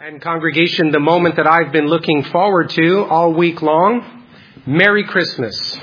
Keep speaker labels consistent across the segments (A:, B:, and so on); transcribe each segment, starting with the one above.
A: And congregation, the moment that I've been looking forward to all week long, Merry Christmas.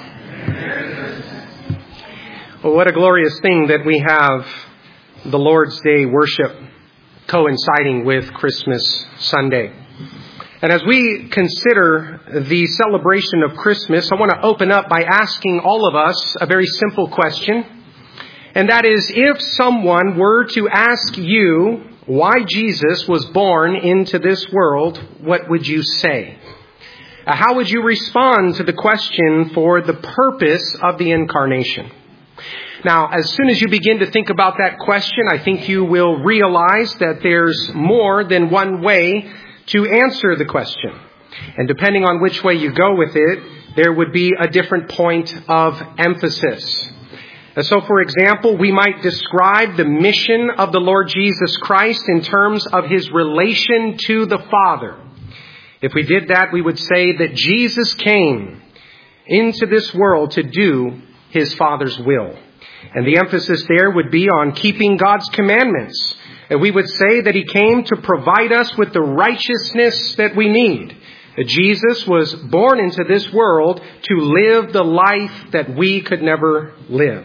A: Well, what a glorious thing that we have the Lord's Day worship coinciding with Christmas Sunday. And as we consider the celebration of Christmas, I want to open up by asking all of us a very simple question. And that is, if someone were to ask you why Jesus was born into this world, what would you say? How would you respond to the question for the purpose of the incarnation? Now, as soon as you begin to think about that question, I think you will realize that there's more than one way to answer the question. And depending on which way you go with it, there would be a different point of emphasis. And so, for example, we might describe the mission of the Lord Jesus Christ in terms of his relation to the Father. If we did that, we would say that Jesus came into this world to do his Father's will. And the emphasis there would be on keeping God's commandments. And we would say that he came to provide us with the righteousness that we need. That Jesus was born into this world to live the life that we could never live.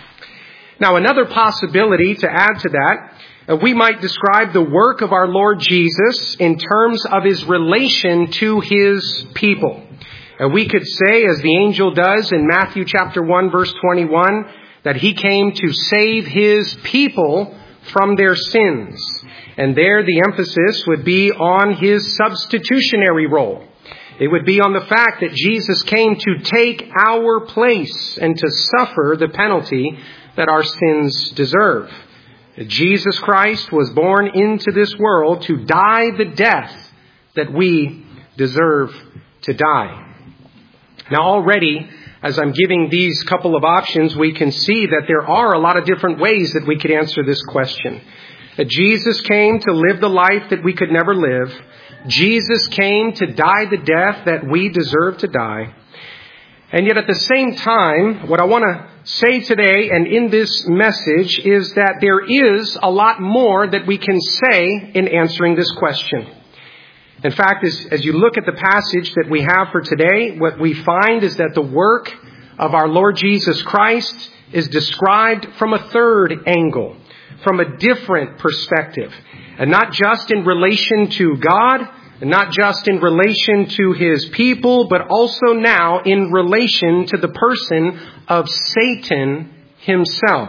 A: Now, another possibility to add to that, we might describe the work of our Lord Jesus in terms of his relation to his people. We could say, as the angel does in Matthew chapter 1, verse 21, that he came to save his people from their sins. And there the emphasis would be on his substitutionary role. It would be on the fact that Jesus came to take our place and to suffer the penalty that our sins deserve. Jesus Christ was born into this world to die the death that we deserve to die. Now already, as I'm giving these couple of options, we can see that there are a lot of different ways that we could answer this question. That Jesus came to live the life that we could never live. Jesus came to die the death that we deserve to die. And yet at the same time, what I want to say today and in this message is that there is a lot more that we can say in answering this question. In fact, as you look at the passage that we have for today, what we find is that the work of our Lord Jesus Christ is described from a third angle, from a different perspective. And not just in relation to God, and not just in relation to his people, but also now in relation to the person of Satan himself.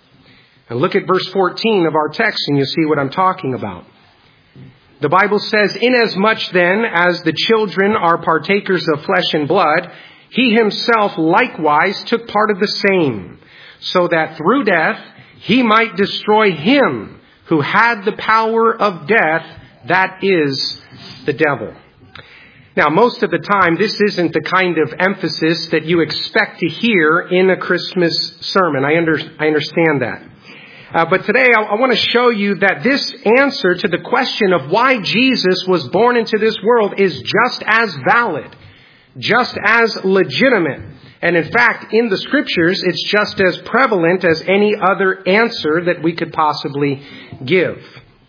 A: And look at verse 14 of our text and you'll see what I'm talking about. The Bible says, "Inasmuch then as the children are partakers of flesh and blood, he himself likewise took part of the same, so that through death he might destroy him who had the power of death, that is, the devil." Now, most of the time, this isn't the kind of emphasis that you expect to hear in a Christmas sermon. I understand that. But today, I want to show you that this answer to the question of why Jesus was born into this world is just as valid, just as legitimate. And in fact, in the Scriptures, it's just as prevalent as any other answer that we could possibly give.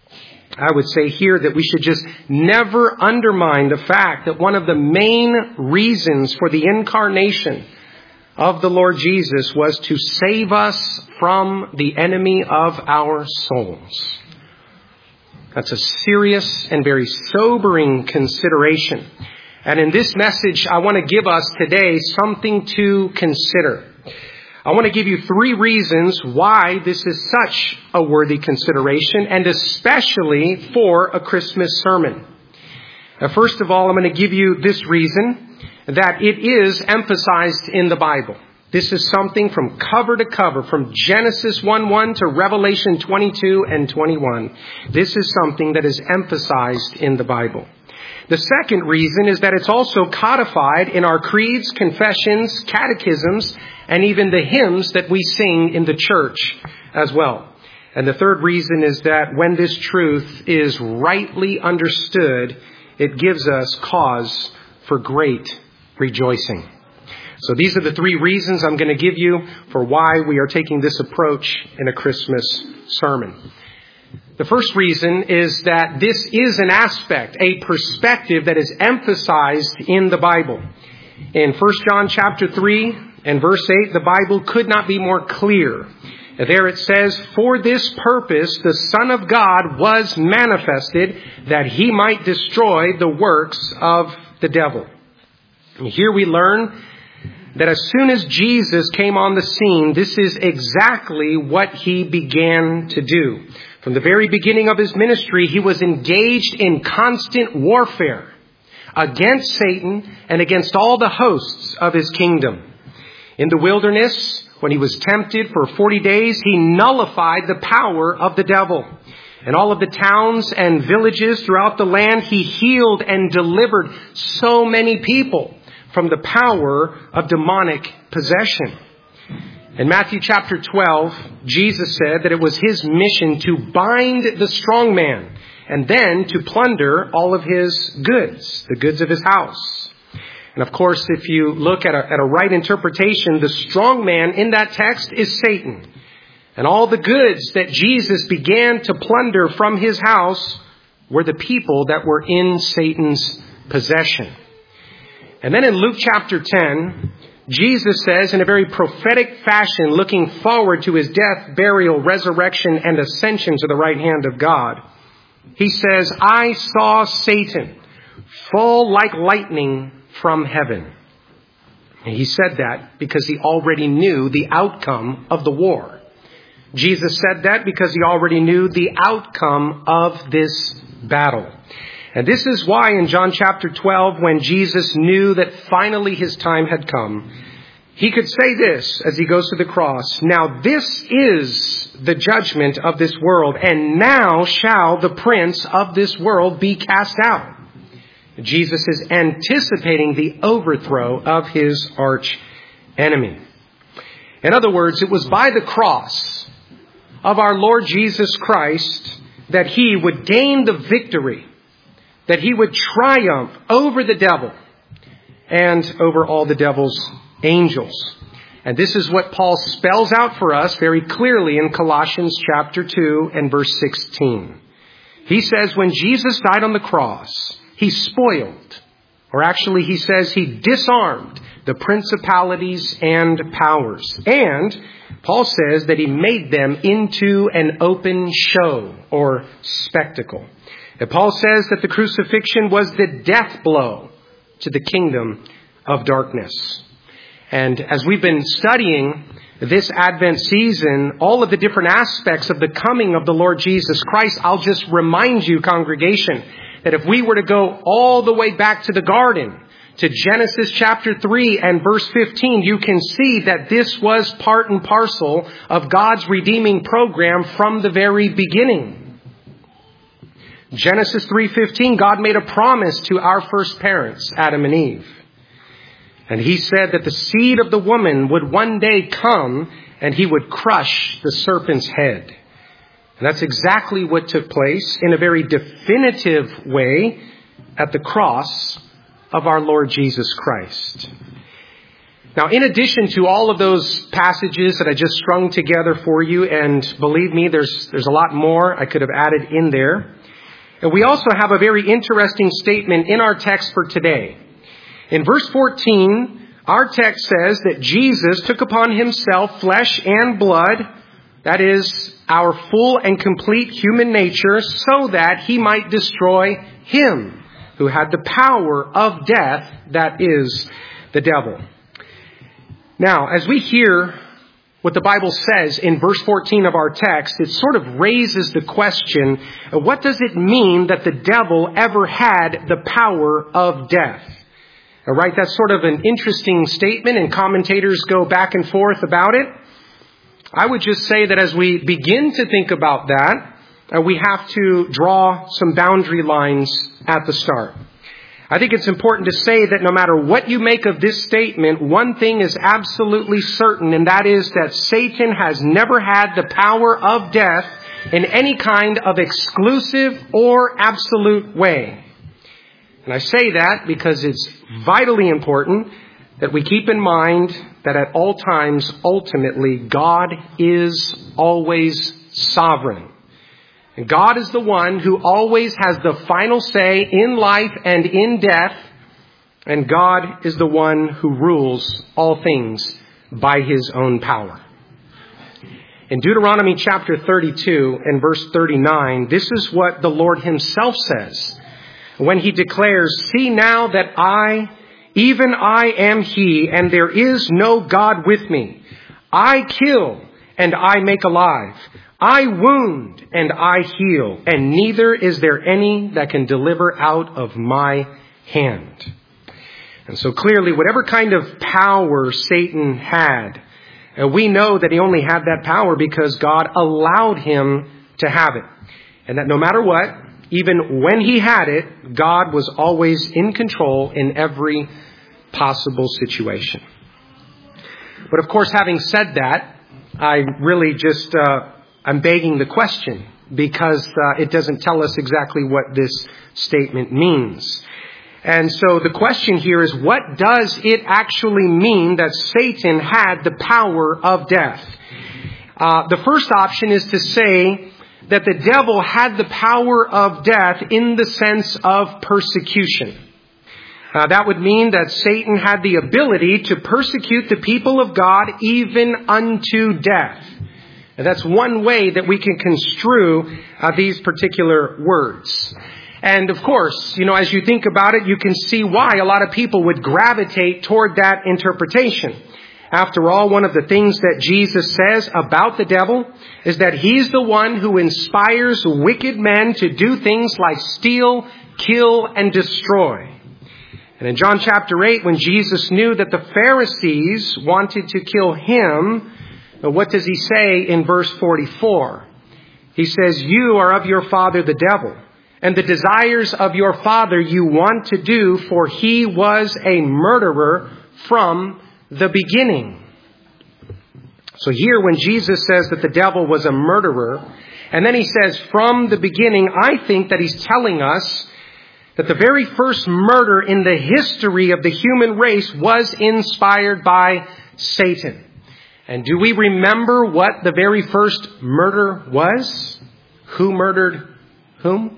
A: I would say here that we should just never undermine the fact that one of the main reasons for the incarnation of the Lord Jesus was to save us from the enemy of our souls. That's a serious and very sobering consideration. And in this message, I want to give us today something to consider. I want to give you 3 reasons why this is such a worthy consideration, and especially for a Christmas sermon. First of all, I'm going to give you this reason, that it is emphasized in the Bible. This is something from cover to cover, from Genesis 1:1 to Revelation 22 and 21. This is something that is emphasized in the Bible. The second reason is that it's also codified in our creeds, confessions, catechisms, and even the hymns that we sing in the church as well. And the third reason is that when this truth is rightly understood, it gives us cause for great rejoicing. So these are the 3 reasons I'm going to give you for why we are taking this approach in a Christmas sermon. The first reason is that this is an aspect, a perspective that is emphasized in the Bible. In 1 John chapter 3 and verse 8, the Bible could not be more clear. There it says, "For this purpose the Son of God was manifested, that he might destroy the works of the devil." And here we learn that as soon as Jesus came on the scene, this is exactly what he began to do. From the very beginning of his ministry, he was engaged in constant warfare against Satan and against all the hosts of his kingdom. In the wilderness, when he was tempted for 40 days, he nullified the power of the devil. In all of the towns and villages throughout the land, he healed and delivered so many people from the power of demonic possession. In Matthew chapter 12, Jesus said that it was his mission to bind the strong man and then to plunder all of his goods, the goods of his house. And of course, if you look at a right interpretation, the strong man in that text is Satan. And all the goods that Jesus began to plunder from his house were the people that were in Satan's possession. And then in Luke chapter 10, Jesus says in a very prophetic fashion, looking forward to his death, burial, resurrection, and ascension to the right hand of God, he says, "I saw Satan fall like lightning from heaven." And he said that because he already knew the outcome of the war. Jesus said that because he already knew the outcome of this battle. And this is why in John chapter 12, when Jesus knew that finally his time had come, he could say this as he goes to the cross, "Now this is the judgment of this world, and now shall the prince of this world be cast out." Jesus is anticipating the overthrow of his arch enemy. In other words, it was by the cross of our Lord Jesus Christ that he would gain the victory, that he would triumph over the devil and over all the devil's angels. And this is what Paul spells out for us very clearly in Colossians chapter 2 and verse 16. He says, when Jesus died on the cross, he spoiled, or actually he says he disarmed the principalities and powers. And Paul says that he made them into an open show or spectacle. And Paul says that the crucifixion was the death blow to the kingdom of darkness. And as we've been studying this Advent season, all of the different aspects of the coming of the Lord Jesus Christ, I'll just remind you, congregation, that if we were to go all the way back to the garden, to Genesis chapter 3 and verse 15, you can see that this was part and parcel of God's redeeming program from the very beginning. Genesis 3:15, God made a promise to our first parents, Adam and Eve. And he said that the seed of the woman would one day come and he would crush the serpent's head. And that's exactly what took place in a very definitive way at the cross of our Lord Jesus Christ. Now, in addition to all of those passages that I just strung together for you, and believe me, there's a lot more I could have added in there. And we also have a very interesting statement in our text for today. In verse 14, our text says that Jesus took upon himself flesh and blood, that is, our full and complete human nature, so that he might destroy him who had the power of death, that is, the devil. Now, as we hear what the Bible says in verse 14 of our text, it sort of raises the question, what does it mean that the devil ever had the power of death? All right, that's sort of an interesting statement, and commentators go back and forth about it. I would just say that as we begin to think about that, we have to draw some boundary lines at the start. I think it's important to say that no matter what you make of this statement, one thing is absolutely certain, and that is that Satan has never had the power of death in any kind of exclusive or absolute way. And I say that because it's vitally important that we keep in mind that at all times, ultimately, God is always sovereign. And God is the one who always has the final say in life and in death. And God is the one who rules all things by his own power. In Deuteronomy chapter 32 and verse 39, this is what the Lord himself says when he declares, "See now that I, even I am he, and there is no God with me. I kill and I make alive. I wound and I heal, and neither is there any that can deliver out of my hand." And so clearly, whatever kind of power Satan had, we know that he only had that power because God allowed him to have it. And that no matter what, even when he had it, God was always in control in every possible situation. But of course, having said that, I really just, I'm begging the question because it doesn't tell us exactly what this statement means. And so the question here is, what does it actually mean that Satan had the power of death? The first option is to say that the devil had the power of death in the sense of persecution. That would mean that Satan had the ability to persecute the people of God even unto death. And that's one way that we can construe these particular words. And of course, as you think about it, you can see why a lot of people would gravitate toward that interpretation. After all, one of the things that Jesus says about the devil is that he's the one who inspires wicked men to do things like steal, kill, and destroy. And in John chapter 8, when Jesus knew that the Pharisees wanted to kill him, what does he say in verse 44? He says, "You are of your father the devil, and the desires of your father you want to do, for he was a murderer from the beginning." So here when Jesus says that the devil was a murderer, and then he says from the beginning, I think that he's telling us that the very first murder in the history of the human race was inspired by Satan. And do we remember what the very first murder was? Who murdered whom?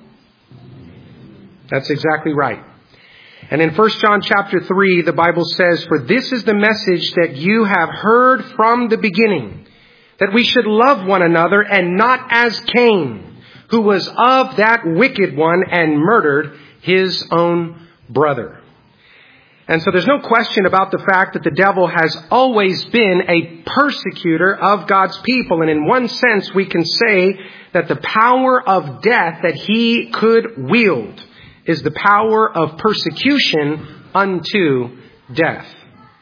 A: That's exactly right. And in 1 John chapter 3, the Bible says, "For this is the message that you have heard from the beginning, that we should love one another, and not as Cain, who was of that wicked one and murdered his own brother." And so there's no question about the fact that the devil has always been a persecutor of God's people. And in one sense, we can say that the power of death that he could wield is the power of persecution unto death.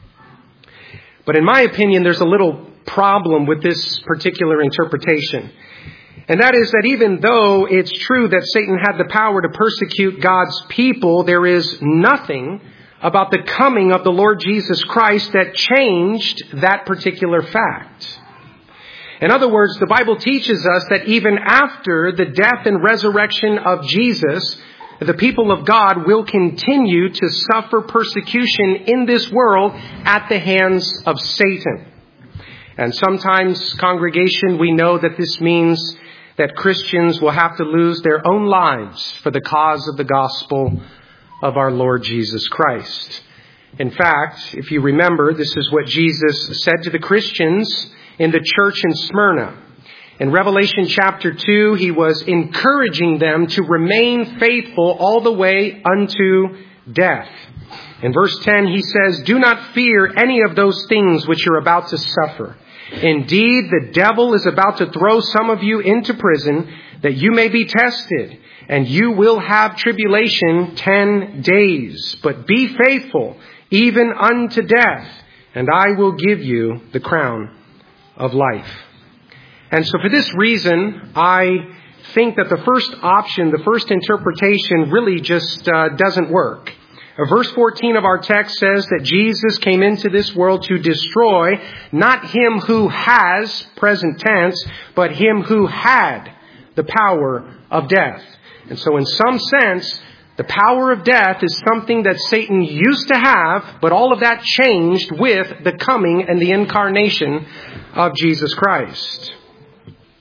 A: But in my opinion, there's a little problem with this particular interpretation. And that is that even though it's true that Satan had the power to persecute God's people, there is nothing about the coming of the Lord Jesus Christ that changed that particular fact. In other words, the Bible teaches us that even after the death and resurrection of Jesus, the people of God will continue to suffer persecution in this world at the hands of Satan. And sometimes, congregation, we know that this means that Christians will have to lose their own lives for the cause of the gospel of our Lord Jesus Christ. In fact, if you remember, this is what Jesus said to the Christians in the church in Smyrna. In Revelation chapter 2, he was encouraging them to remain faithful all the way unto death. In verse 10, he says, "Do not fear any of those things which you're about to suffer. Indeed, the devil is about to throw some of you into prison, that you may be tested, and you will have tribulation 10 days. But be faithful, even unto death, and I will give you the crown of life." And so for this reason, I think that the first option, the first interpretation, really just doesn't work. Verse 14 of our text says that Jesus came into this world to destroy not him who has, present tense, but him who had the power of death. And so in some sense, the power of death is something that Satan used to have, but all of that changed with the coming and the incarnation of Jesus Christ.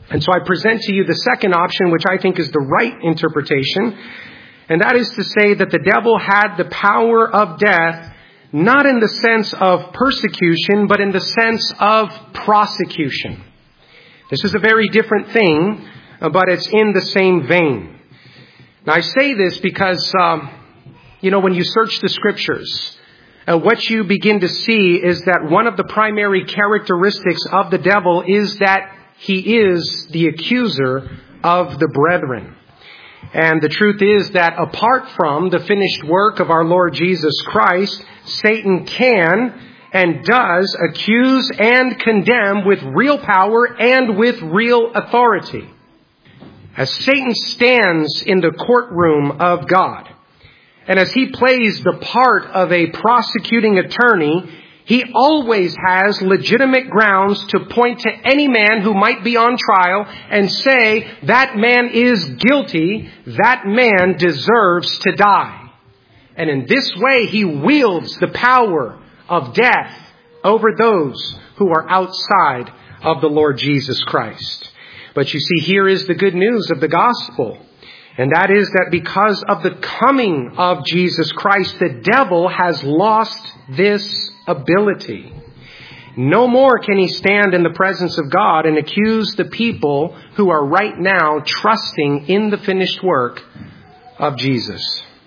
A: And so I present to you the second option, which I think is the right interpretation. And that is to say that the devil had the power of death, not in the sense of persecution, but in the sense of prosecution. This is a very different thing, but it's in the same vein. Now I say this because, when you search the Scriptures, what you begin to see is that one of the primary characteristics of the devil is that he is the accuser of the brethren. And the truth is that apart from the finished work of our Lord Jesus Christ, Satan can and does accuse and condemn with real power and with real authority. As Satan stands in the courtroom of God, and as he plays the part of a prosecuting attorney, he always has legitimate grounds to point to any man who might be on trial and say, that man is guilty, that man deserves to die. And in this way, he wields the power of death over those who are outside of the Lord Jesus Christ. But you see, here is the good news of the gospel. And that is that because of the coming of Jesus Christ, the devil has lost this ability. No more can he stand in the presence of God and accuse the people who are right now trusting in the finished work of Jesus.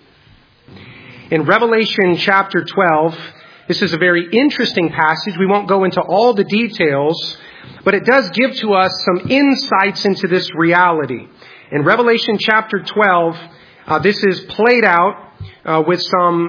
A: In Revelation chapter 12, this is a very interesting passage. We won't go into all the details, but it does give to us some insights into this reality. In Revelation chapter 12, this is played out with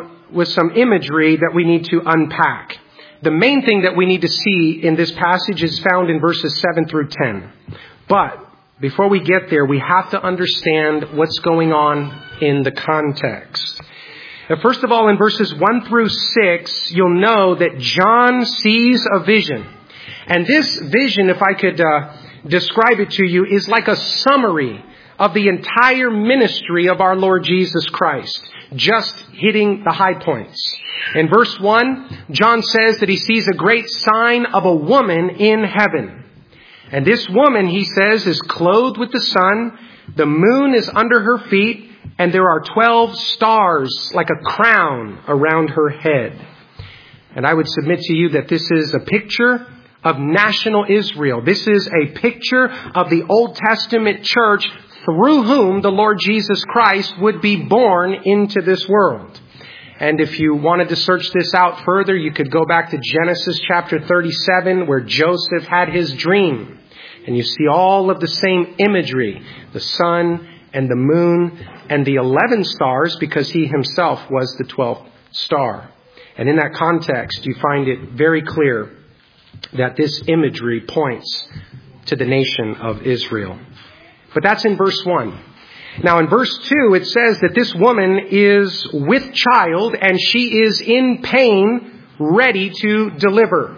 A: some imagery that we need to unpack. The main thing that we need to see in this passage is found in verses 7 through 10. But before we get there, we have to understand what's going on in the context. Now, first of all, in verses 1 through 6, you'll know that John sees a vision. And this vision, if I could describe it to you, is like a summary of the entire ministry of our Lord Jesus Christ, just hitting the high points. In verse 1, John says that he sees a great sign of a woman in heaven. And this woman, he says, is clothed with the sun, the moon is under her feet, and there are 12 stars like a crown around her head. And I would submit to you that this is a picture of national Israel. This is a picture of the Old Testament church through whom the Lord Jesus Christ would be born into this world. And if you wanted to search this out further, you could go back to Genesis chapter 37, where Joseph had his dream. And you see all of the same imagery, the sun and the moon and the 11 stars, because he himself was the 12th star. And in that context, you find it very clear that this imagery points to the nation of Israel. But that's in verse 1. Now in verse 2, it says that this woman is with child and she is in pain, ready to deliver.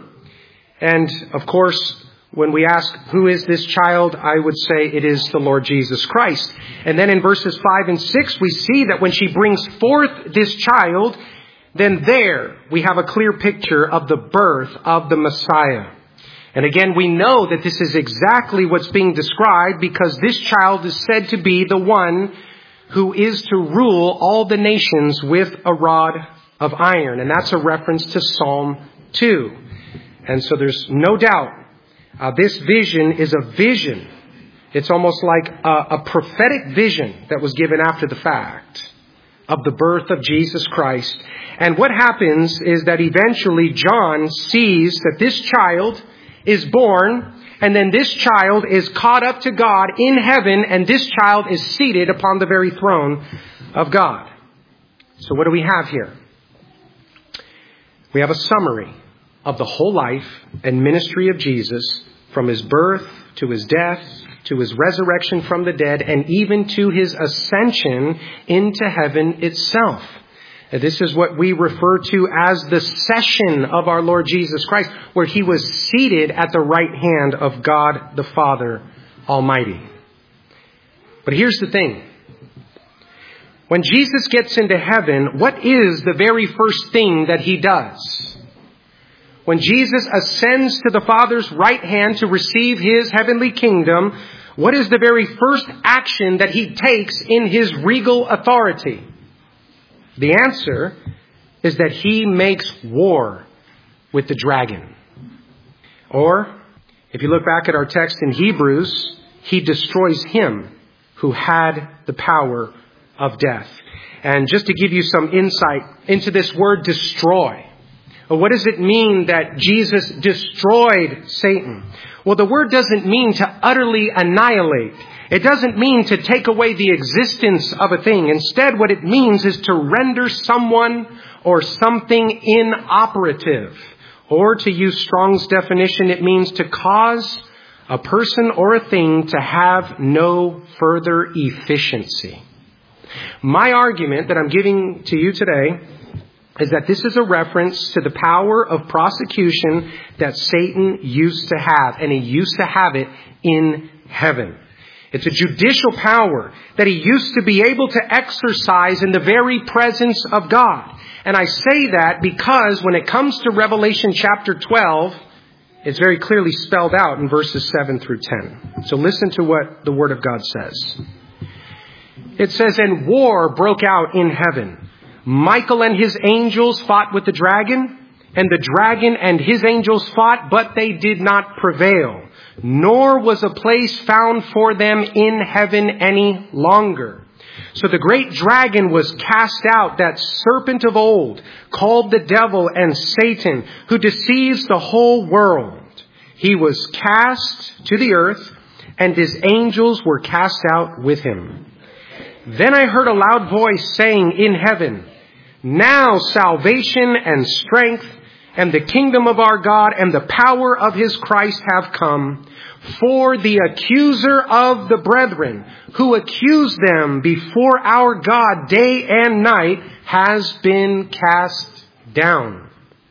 A: And of course, when we ask, who is this child? I would say it is the Lord Jesus Christ. And then in verses 5 and 6, we see that when she brings forth this child, then there we have a clear picture of the birth of the Messiah. And again, we know that this is exactly what's being described because this child is said to be the one who is to rule all the nations with a rod of iron. And that's a reference to Psalm 2. And so there's no doubt this vision is a vision. It's almost like a prophetic vision that was given after the fact of the birth of Jesus Christ. And what happens is that eventually John sees that this child is born, and then this child is caught up to God in heaven, and this child is seated upon the very throne of God. So what do we have here? We have a summary of the whole life and ministry of Jesus, from his birth to his death, to his resurrection from the dead, and even to his ascension into heaven itself. This is what we refer to as the session of our Lord Jesus Christ, where he was seated at the right hand of God the Father Almighty. But here's the thing. When Jesus gets into heaven, what is the very first thing that he does? When Jesus ascends to the Father's right hand to receive his heavenly kingdom, what is the very first action that he takes in his regal authority? The answer is that he makes war with the dragon. Or, if you look back at our text in Hebrews, he destroys him who had the power of death. And just to give you some insight into this word destroy, what does it mean that Jesus destroyed Satan? Well, the word doesn't mean to utterly annihilate. It doesn't mean to take away the existence of a thing. Instead, what it means is to render someone or something inoperative. Or to use Strong's definition, it means to cause a person or a thing to have no further efficiency. My argument that I'm giving to you today is that this is a reference to the power of prosecution that Satan used to have, and he used to have it in heaven. It's a judicial power that he used to be able to exercise in the very presence of God. And I say that because when it comes to Revelation chapter 12, it's very clearly spelled out in verses 7 through 10. So listen to what the Word of God says. It says, "And war broke out in heaven. Michael and his angels fought with the dragon, and the dragon and his angels fought, but they did not prevail. Nor was a place found for them in heaven any longer. So the great dragon was cast out, that serpent of old, called the devil and Satan, who deceives the whole world. He was cast to the earth, and his angels were cast out with him. Then I heard a loud voice saying in heaven, 'Now salvation and strength and the kingdom of our God and the power of his Christ have come. For the accuser of the brethren, who accused them before our God day and night, has been cast down.'"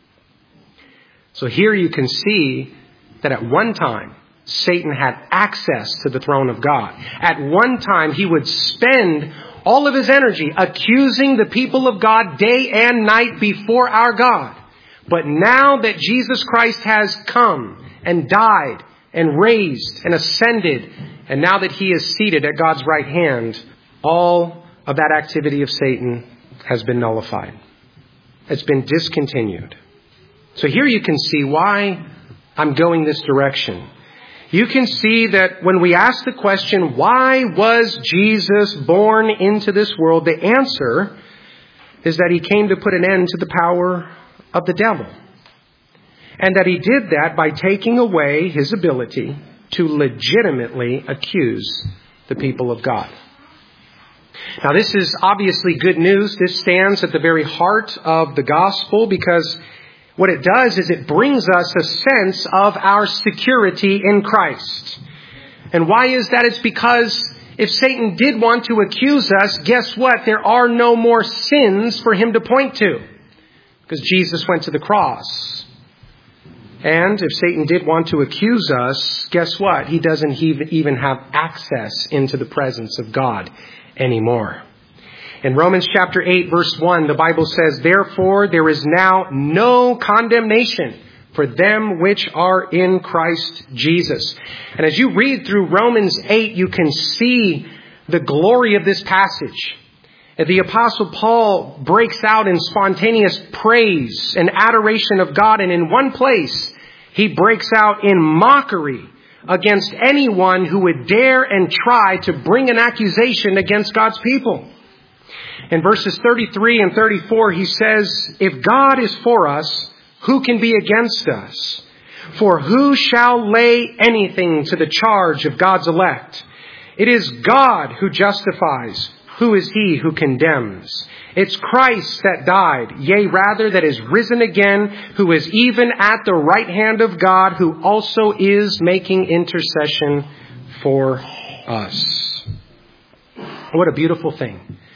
A: So here you can see that at one time, Satan had access to the throne of God. At one time, he would spend all of his energy accusing the people of God day and night before our God. But now that Jesus Christ has come and died and raised and ascended, and now that he is seated at God's right hand, all of that activity of Satan has been nullified. It's been discontinued. So here you can see why I'm going this direction. You can see that when we ask the question, why was Jesus born into this world? The answer is that he came to put an end to the power of the devil. And that he did that by taking away his ability to legitimately accuse the people of God. Now, this is obviously good news. This stands at the very heart of the gospel, because what it does is it brings us a sense of our security in Christ. And why is that? It's because if Satan did want to accuse us, guess what? There are no more sins for him to point to, because Jesus went to the cross. And if Satan did want to accuse us, guess what? He doesn't even have access into the presence of God anymore. In Romans chapter 8, verse 1, the Bible says, "Therefore there is now no condemnation for them which are in Christ Jesus." And as you read through Romans 8, you can see the glory of this passage. The Apostle Paul breaks out in spontaneous praise and adoration of God. And in one place, he breaks out in mockery against anyone who would dare and try to bring an accusation against God's people. In verses 33 and 34, he says, "If God is for us, who can be against us? For who shall lay anything to the charge of God's elect? It is God who justifies. Who is he who condemns? It's Christ that died, yea, rather that is risen again, who is even at the right hand of God, who also is making intercession for us." What a beautiful thing.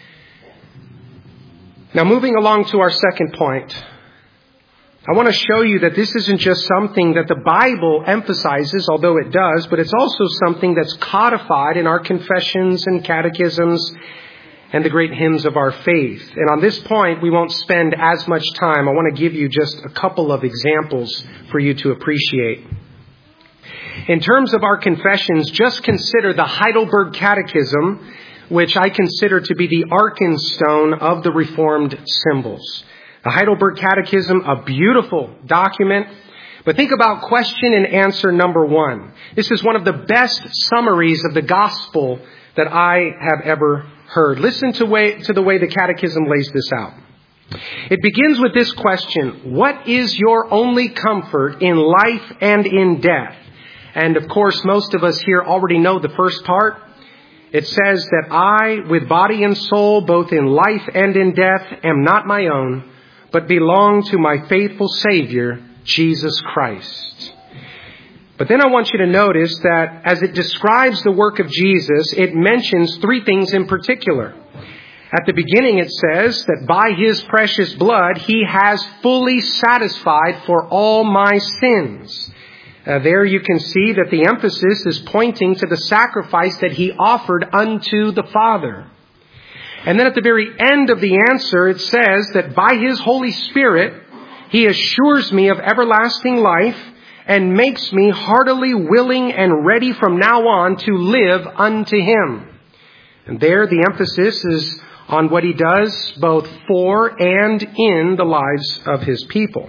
A: Now, moving along to our second point, I want to show you that this isn't just something that the Bible emphasizes, although it does, but it's also something that's codified in our confessions and catechisms and the great hymns of our faith. And on this point, we won't spend as much time. I want to give you just a couple of examples for you to appreciate. In terms of our confessions, just consider the Heidelberg Catechism, which I consider to be the arkenstone of the Reformed symbols. The Heidelberg Catechism, a beautiful document. But think about question and answer number 1. This is one of the best summaries of the gospel that I have ever heard. Listen to the way the Catechism lays this out. It begins with this question: what is your only comfort in life and in death? And of course, most of us here already know the first part. It says that I, with body and soul, both in life and in death, am not my own, but belong to my faithful Savior, Jesus Christ. But then I want you to notice that as it describes the work of Jesus, it mentions 3 things in particular. At the beginning it says that by His precious blood, He has fully satisfied for all my sins. There you can see that the emphasis is pointing to the sacrifice that He offered unto the Father. And then at the very end of the answer, it says that by His Holy Spirit, He assures me of everlasting life and makes me heartily willing and ready from now on to live unto Him. And there the emphasis is on what He does both for and in the lives of His people.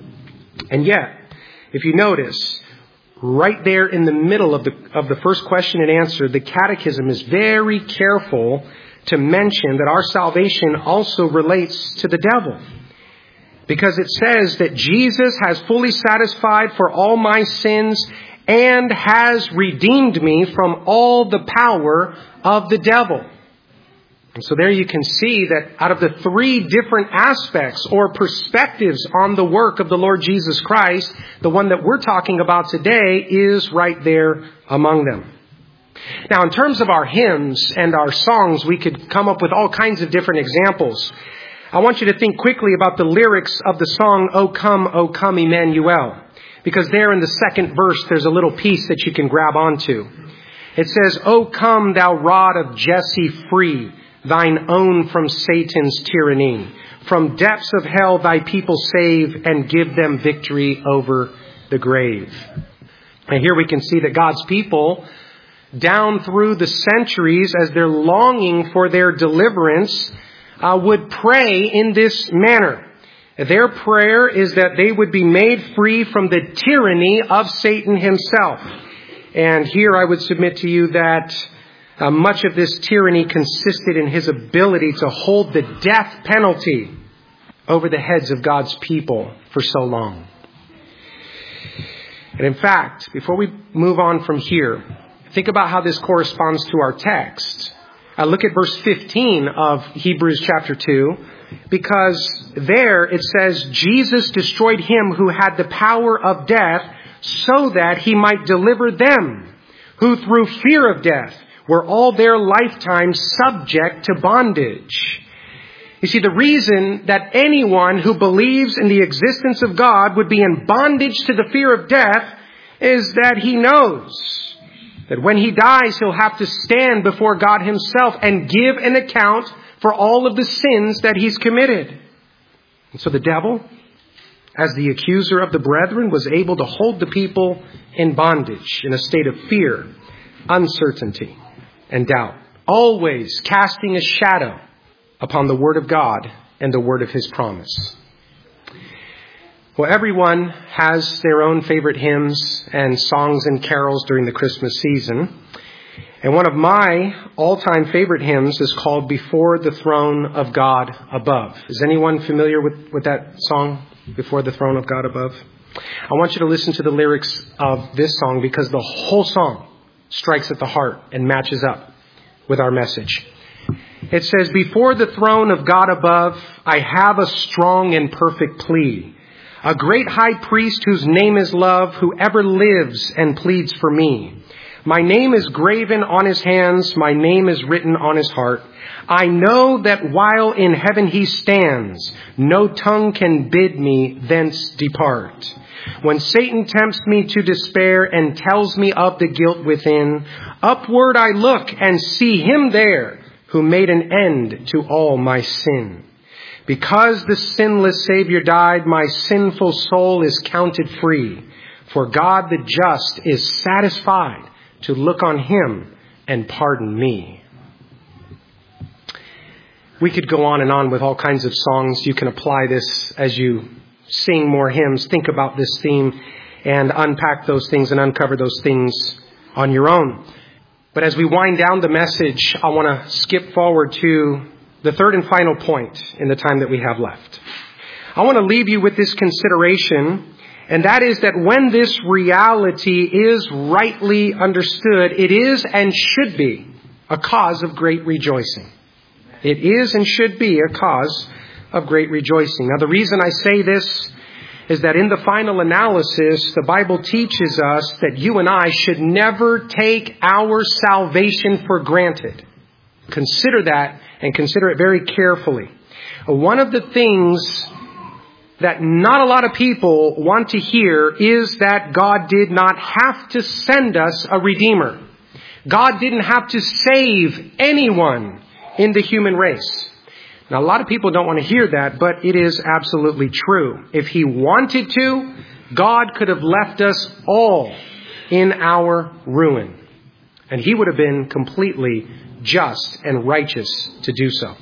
A: And yet, if you notice, right there in the middle of the first question and answer, the Catechism is very careful to mention that our salvation also relates to the devil. Because it says that Jesus has fully satisfied for all my sins and has redeemed me from all the power of the devil. And so there you can see that out of the 3 different aspects or perspectives on the work of the Lord Jesus Christ, the one that we're talking about today is right there among them. Now, in terms of our hymns and our songs, we could come up with all kinds of different examples. I want you to think quickly about the lyrics of the song, O Come, Emmanuel. Because there in the 2nd verse, there's a little piece that you can grab onto. It says, O come, thou rod of Jesse, free thine own from Satan's tyranny. From depths of hell thy people save and give them victory over the grave. And here we can see that God's people, down through the centuries, as they're longing for their deliverance, would pray in this manner. Their prayer is that they would be made free from the tyranny of Satan himself. And here I would submit to you that much of this tyranny consisted in his ability to hold the death penalty over the heads of God's people for so long. And in fact, before we move on from here, think about how this corresponds to our text. Look at verse 15 of Hebrews chapter 2, because there it says, Jesus destroyed him who had the power of death so that he might deliver them who through fear of death were all their lifetime subject to bondage. You see, the reason that anyone who believes in the existence of God would be in bondage to the fear of death is that he knows that when he dies, he'll have to stand before God himself and give an account for all of the sins that he's committed. And so the devil, as the accuser of the brethren, was able to hold the people in bondage in a state of fear, uncertainty, and doubt, always casting a shadow upon the word of God and the word of his promise. Well, everyone has their own favorite hymns and songs and carols during the Christmas season. And one of my all-time favorite hymns is called Before the Throne of God Above. Is anyone familiar with that song, Before the Throne of God Above? I want you to listen to the lyrics of this song because the whole song strikes at the heart and matches up with our message. It says, Before the throne of God above, I have a strong and perfect plea. A great high priest whose name is love, who ever lives and pleads for me. My name is graven on his hands. My name is written on his heart. I know that while in heaven he stands, no tongue can bid me thence depart. When Satan tempts me to despair and tells me of the guilt within, upward I look and see him there who made an end to all my sin. Because the sinless Savior died, my sinful soul is counted free. For God the just is satisfied to look on him and pardon me. We could go on and on with all kinds of songs. You can apply this as you sing more hymns. Think about this theme and unpack those things and uncover those things on your own. But as we wind down the message, I want to skip forward to the third and final point in the time that we have left. I want to leave you with this consideration, and that is that when this reality is rightly understood, it is and should be a cause of great rejoicing. It is and should be a cause of great rejoicing. Now, the reason I say this is that in the final analysis, the Bible teaches us that you and I should never take our salvation for granted. Consider that and consider it very carefully. One of the things that not a lot of people want to hear is that God did not have to send us a Redeemer. God didn't have to save anyone in the human race. Now, a lot of people don't want to hear that, but it is absolutely true. If he wanted to, God could have left us all in our ruin. And he would have been completely just and righteous to do so.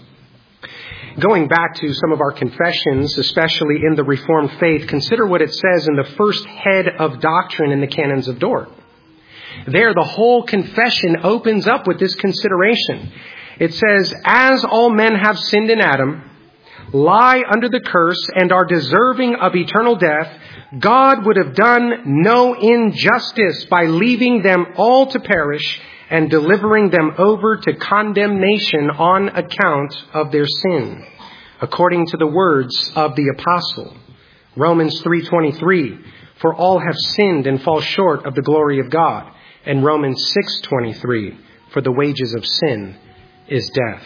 A: Going back to some of our confessions, especially in the Reformed faith, consider what it says in the first head of doctrine in the Canons of Dort. There, the whole confession opens up with this consideration. It says, as all men have sinned in Adam, lie under the curse, and are deserving of eternal death, God would have done no injustice by leaving them all to perish and delivering them over to condemnation on account of their sin, according to the words of the apostle. Romans 3:23, for all have sinned and fall short of the glory of God. And Romans 6:23, for the wages of sin is death.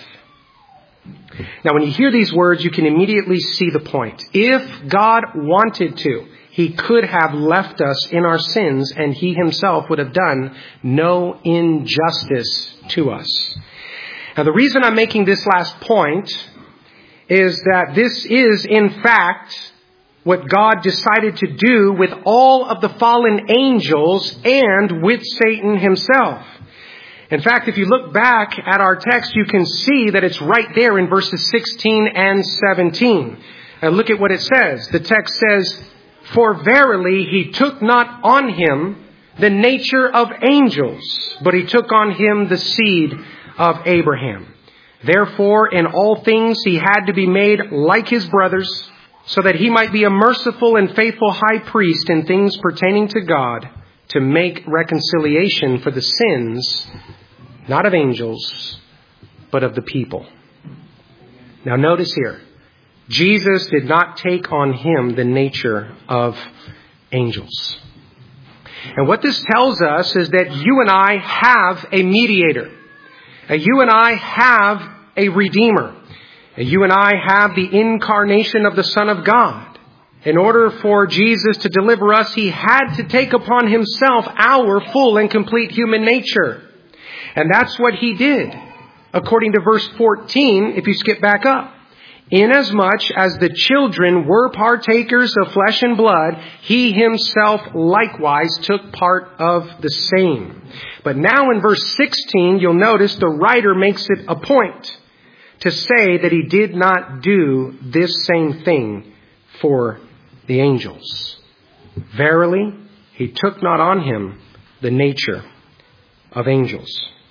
A: Now, when you hear these words, you can immediately see the point. If God wanted to, he could have left us in our sins, and he himself would have done no injustice to us. Now, the reason I'm making this last point is that this is, in fact, what God decided to do with all of the fallen angels and with Satan himself. In fact, if you look back at our text, you can see that it's right there in verses 16 and 17. And look at what it says. The text says, for verily he took not on him the nature of angels, but he took on him the seed of Abraham. Therefore, in all things he had to be made like his brothers, so that he might be a merciful and faithful high priest in things pertaining to God, to make reconciliation for the sins, not of angels, but of the people. Now notice here, Jesus did not take on him the nature of angels. And what this tells us is that you and I have a mediator. You and I have a Redeemer. You and I have the incarnation of the Son of God. In order for Jesus to deliver us, he had to take upon himself our full and complete human nature. And that's what he did. According to verse 14, if you skip back up. Inasmuch as the children were partakers of flesh and blood, he himself likewise took part of the same. But now in verse 16, you'll notice the writer makes it a point to say that he did not do this same thing for the angels. Verily, he took not on him the nature of angels.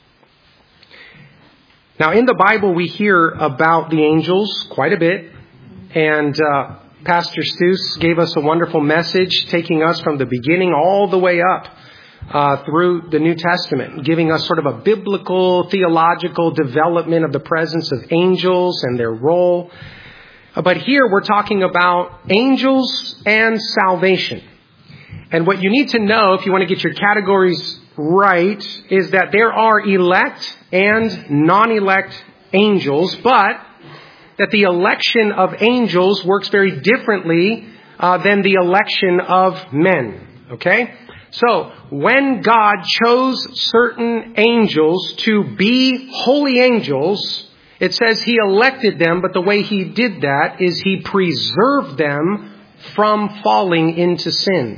A: Now, in the Bible, we hear about the angels quite a bit. And Pastor Seuss gave us a wonderful message, taking us from the beginning all the way up through the New Testament, giving us sort of a biblical, theological development of the presence of angels and their role. But here we're talking about angels and salvation. And what you need to know, if you want to get your categories right, is that there are elect and non-elect angels, but that the election of angels works very differently than the election of men. Okay? So, when God chose certain angels to be holy angels, it says he elected them, but the way he did that is he preserved them from falling into sin.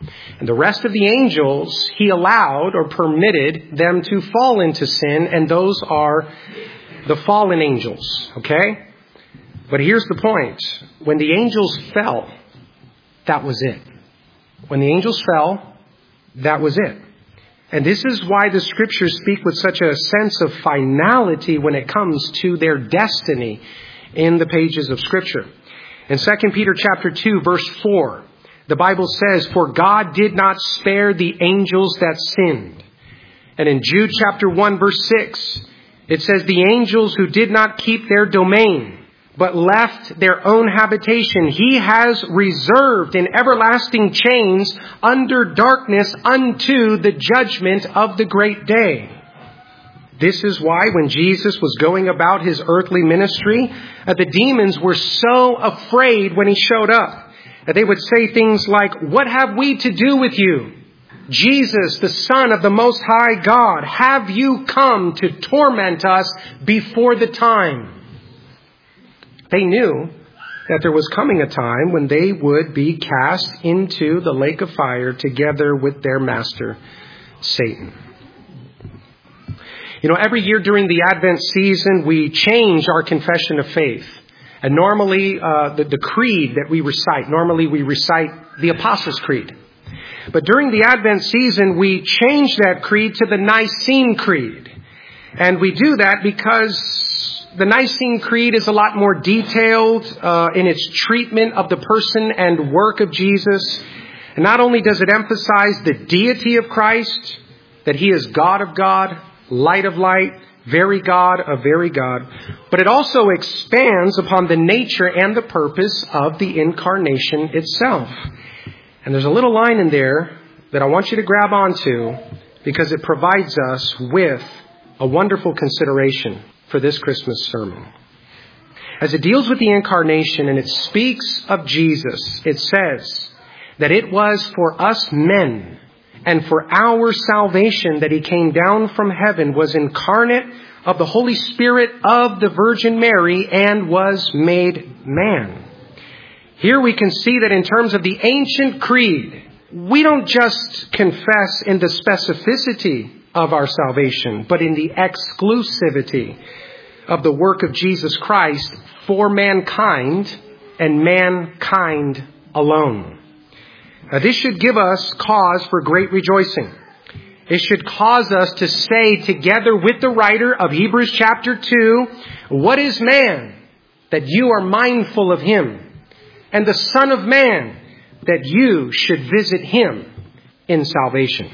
A: And the rest of the angels, he allowed or permitted them to fall into sin, and those are the fallen angels, okay? But here's the point. When the angels fell, that was it. When the angels fell, that was it. And this is why the scriptures speak with such a sense of finality when it comes to their destiny in the pages of Scripture. In 2 Peter chapter 2, verse 4, the Bible says, "For God did not spare the angels that sinned." And in Jude chapter 1, verse 6, it says, "The angels who did not keep their domain, but left their own habitation, he has reserved in everlasting chains under darkness unto the judgment of the great day." This is why when Jesus was going about his earthly ministry, the demons were so afraid when he showed up. They would say things like, "What have we to do with you? Jesus, the Son of the Most High God, have you come to torment us before the time?" They knew that there was coming a time when they would be cast into the lake of fire together with their master, Satan. You know, every year during the Advent season, we change our confession of faith. And normally, the creed that we recite, the Apostles' Creed. But during the Advent season, we change that creed to the Nicene Creed. And we do that because the Nicene Creed is a lot more detailed in its treatment of the person and work of Jesus. And not only does it emphasize the deity of Christ, that he is God of God, light of light, very God of very God, but it also expands upon the nature and the purpose of the incarnation itself. And there's a little line in there that I want you to grab onto because it provides us with a wonderful consideration for this Christmas sermon. As it deals with the incarnation and it speaks of Jesus, it says that it was for us men and for our salvation that he came down from heaven, was incarnate of the Holy Spirit of the Virgin Mary, and was made man. Here we can see that in terms of the ancient creed, we don't just confess in the specificity of our salvation, but in the exclusivity of the work of Jesus Christ for mankind and mankind alone. Now, this should give us cause for great rejoicing. It should cause us to say together with the writer of Hebrews chapter 2, "What is man that you are mindful of him? And the Son of Man that you should visit him in salvation."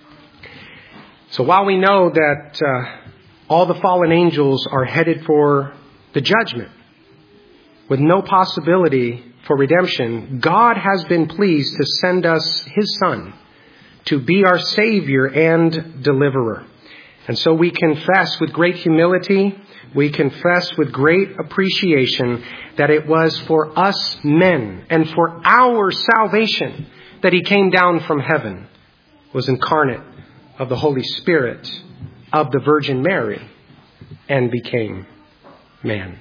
A: So while we know that all the fallen angels are headed for the judgment with no possibility for redemption, God has been pleased to send us his Son to be our Savior and deliverer. And so we confess with great humility, we confess with great appreciation that it was for us men and for our salvation that he came down from heaven, was incarnate of the Holy Spirit of the Virgin Mary, and became man.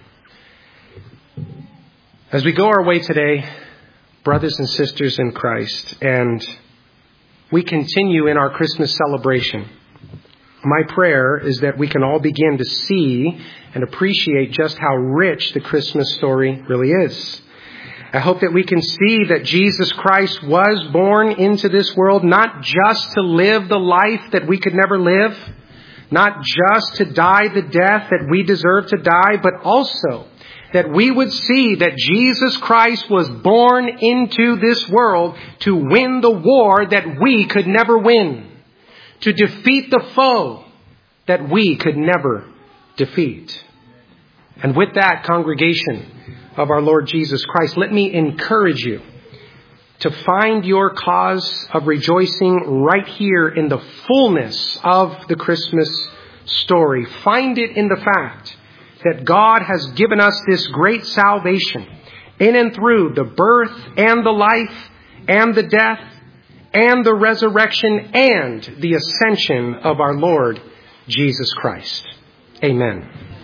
A: As we go our way today, brothers and sisters in Christ, and we continue in our Christmas celebration, my prayer is that we can all begin to see and appreciate just how rich the Christmas story really is. I hope that we can see that Jesus Christ was born into this world not just to live the life that we could never live, not just to die the death that we deserve to die, but also that we would see that Jesus Christ was born into this world to win the war that we could never win, to defeat the foe that we could never defeat. And with that, congregation of our Lord Jesus Christ, let me encourage you to find your cause of rejoicing right here in the fullness of the Christmas story. Find it in the fact that God has given us this great salvation in and through the birth and the life and the death and the resurrection and the ascension of our Lord Jesus Christ. Amen.